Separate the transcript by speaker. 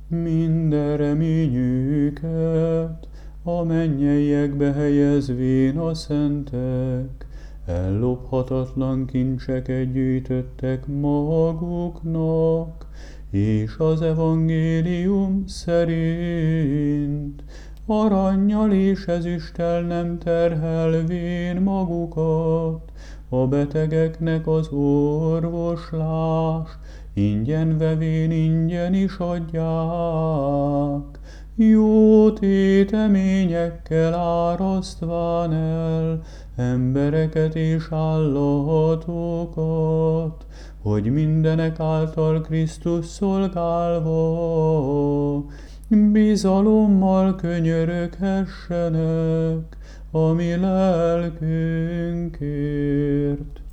Speaker 1: minden reményüket a mennyeiekbe helyezvén a szentek, ellophatatlan kincseket gyűjtöttek maguknak, és az evangélium szerint arannyal és ezüsttel nem terhelvén magukat, a betegeknek az orvoslás, ingyen vevén ingyen is adják, jó téteményekkel árasztván el embereket és állatokat, hogy mindenek által Krisztus szolgálva bizalommal könyöröghessenek a mi lelkünkért.